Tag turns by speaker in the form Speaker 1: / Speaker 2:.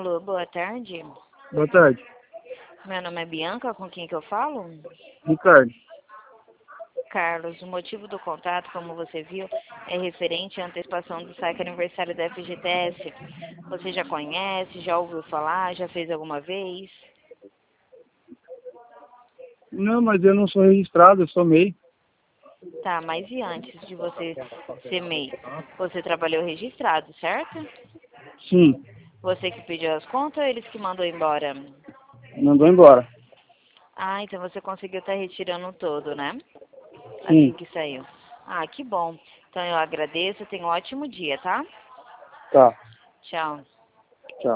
Speaker 1: Alô, boa tarde.
Speaker 2: Boa tarde.
Speaker 1: Meu nome é Bianca, com quem que eu falo?
Speaker 2: Ricardo.
Speaker 1: Carlos, o motivo do contato, como você viu, é referente à antecipação do saque aniversário da FGTS. Você já conhece, já ouviu falar, já fez alguma vez?
Speaker 2: Não, mas eu não sou registrado, eu sou MEI.
Speaker 1: Tá, mas e antes de você ser MEI? Você trabalhou registrado, certo?
Speaker 2: Sim,
Speaker 1: Você que pediu as contas ou eles que mandou embora?
Speaker 2: mandou embora.
Speaker 1: Ah, então você conseguiu estar retirando todo, né? Assim
Speaker 2: Sim,
Speaker 1: que saiu. Ah, que bom. Então eu agradeço, tenha um ótimo dia, tá?
Speaker 2: tá.
Speaker 1: Tchau.
Speaker 2: Tchau.